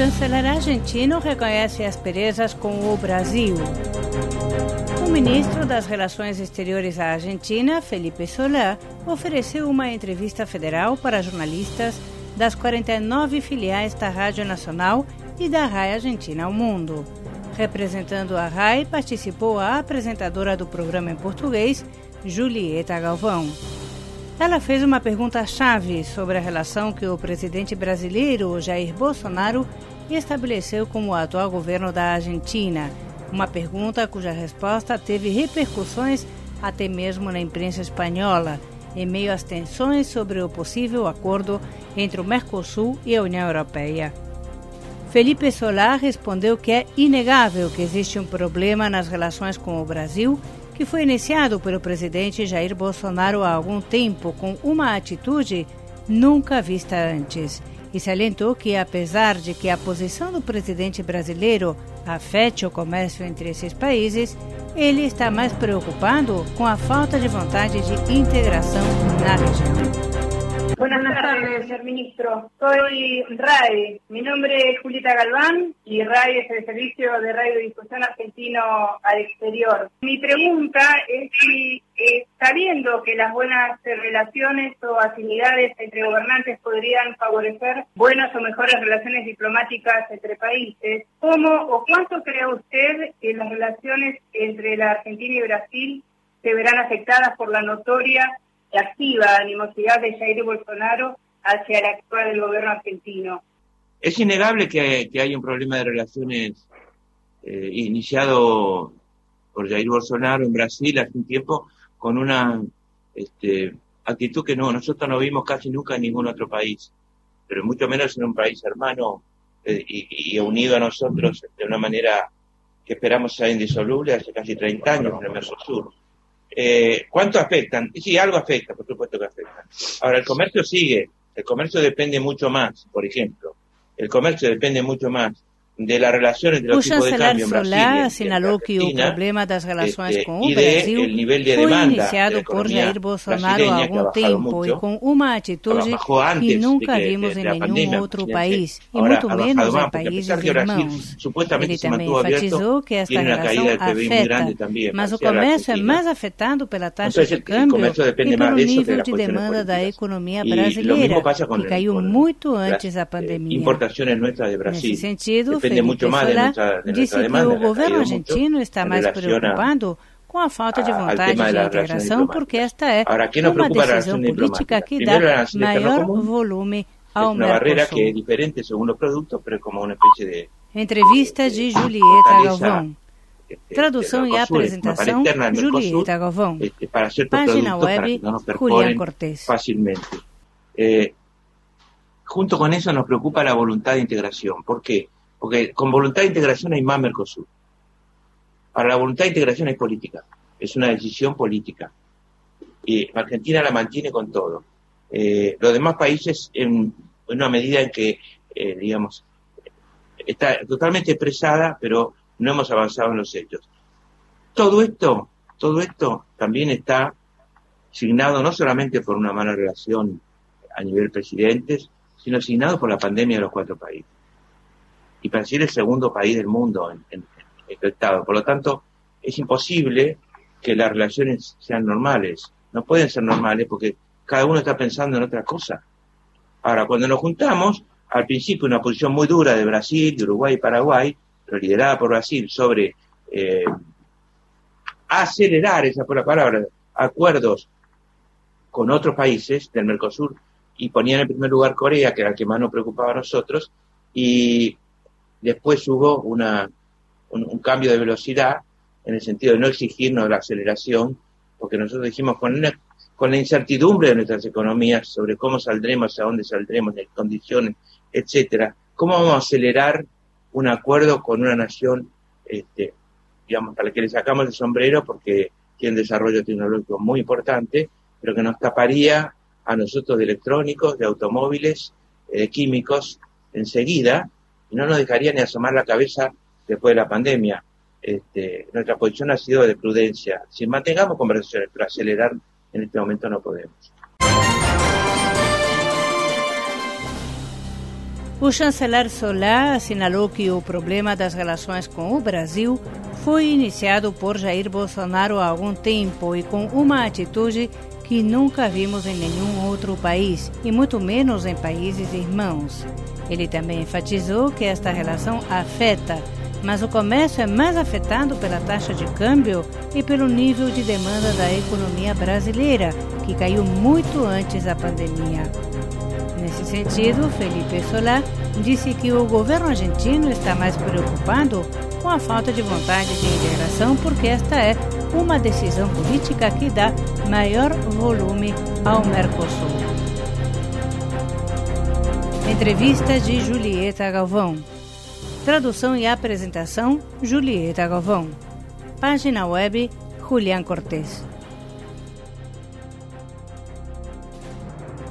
chanceler argentino reconhece asperezas com o Brasil. O ministro das Relações Exteriores à Argentina, Felipe Solá, ofereceu uma entrevista federal para jornalistas das 49 filiais da Rádio Nacional e da RAI Argentina ao mundo. Representando a RAI, participou a apresentadora do programa em português, Julieta Galvão. Ela fez uma pergunta-chave sobre a relação que o presidente brasileiro, Jair Bolsonaro, estabeleceu com o atual governo da Argentina. Uma pergunta cuja resposta teve repercussões até mesmo na imprensa espanhola, em meio às tensões sobre o possível acordo entre o Mercosul e a União Europeia. Felipe Solá respondeu que é inegável que existe um problema nas relações com o Brasil, que foi iniciado pelo presidente Jair Bolsonaro há algum tempo com uma atitude nunca vista antes. E salientou que, apesar de que a posição do presidente brasileiro afete o comércio entre esses países, ele está mais preocupado com a falta de vontade de integração na região. Buenas tardes, señor ministro. Soy RAI. Mi nombre es Julieta Galván y RAI es el Servicio de Radiodifusión Argentino al Exterior. Mi pregunta es si, sabiendo que las buenas relaciones o afinidades entre gobernantes podrían favorecer buenas o mejores relaciones diplomáticas entre países, ¿cómo o cuánto cree usted que las relaciones entre la Argentina y Brasil se verán afectadas por la notoria y activa animosidad de Jair Bolsonaro hacia el actual gobierno argentino? Es innegable que hay un problema de relaciones iniciado por Jair Bolsonaro en Brasil hace un tiempo con una actitud que nosotros no vimos casi nunca en ningún otro país, pero mucho menos en un país hermano y unido a nosotros de una manera que esperamos sea indisoluble hace casi 30 años en el Mercosur. ¿Cuánto afectan? Sí, algo afecta, por supuesto que afecta. Ahora, el comercio sigue, el comercio depende mucho más, por ejemplo, el comercio depende mucho más de las relaciones de los tipos de cambio en Brasil. O chanceler assinalou que o problema das relações com o Brasil foi iniciado por Jair Bolsonaro há algum tempo e com uma atitude que nunca vimos em nenhum outro país, e muito menos em países irmãos. Ele também enfatizou que esta relação afeta, mas o comércio é mais afetado pela taxa de câmbio e pelo nível de demanda da economia brasileira, que caiu muito antes da pandemia. Nesse sentido, Felipe Solá disse que o governo argentino está mais preocupado com a falta de vontade de integração, porque esta é uma decisão política que dá maior volume ao Mercosul. Entrevista de Julieta Galvão. Tradução e apresentação, Julieta Galvão. Página web, Julián Cortés. Junto con eso nos preocupa la voluntad de integración. ¿Por qué? Porque con voluntad de integración hay más Mercosur. Para la voluntad de integración es política, es una decisión política. Y Argentina la mantiene con todo. Los demás países, en una medida en que, está totalmente expresada, pero no hemos avanzado en los hechos. Todo esto también está signado no solamente por una mala relación a nivel presidentes, sino signado por la pandemia de los 4 países. Y Brasil es el segundo país del mundo infectado. Por lo tanto, es imposible que las relaciones sean normales. No pueden ser normales porque cada uno está pensando en otra cosa. Ahora, cuando nos juntamos, al principio una posición muy dura de Brasil, de Uruguay y Paraguay, pero liderada por Brasil, sobre acelerar, esa fue la palabra, acuerdos con otros países del Mercosur, y ponían en primer lugar Corea, que era el que más nos preocupaba a nosotros, y después hubo un cambio de velocidad en el sentido de no exigirnos la aceleración, porque nosotros dijimos con la incertidumbre de nuestras economías sobre cómo saldremos, a dónde saldremos, en condiciones, etcétera, cómo vamos a acelerar un acuerdo con una nación, a la que le sacamos el sombrero porque tiene un desarrollo tecnológico muy importante, pero que nos taparía a nosotros de electrónicos, de automóviles, de químicos enseguida, y no nos dejaría ni asomar la cabeza después de la pandemia. Nuestra posición ha sido de prudencia. Si mantengamos conversaciones, pero acelerar en este momento no podemos. O chanceler Solá assinalou que o problema das relações com o Brasil foi iniciado por Jair Bolsonaro há algum tempo e com uma atitude que nunca vimos em nenhum outro país, e muito menos em países irmãos. Ele também enfatizou que esta relação afeta, mas o comércio é mais afetado pela taxa de câmbio e pelo nível de demanda da economia brasileira, que caiu muito antes da pandemia. Nesse sentido, Felipe Solá disse que o governo argentino está mais preocupado com a falta de vontade de integração, porque esta é uma decisão política que dá maior volume ao Mercosul. Entrevista de Julieta Galvão. Tradução e apresentação, Julieta Galvão. Página web, Julián Cortés.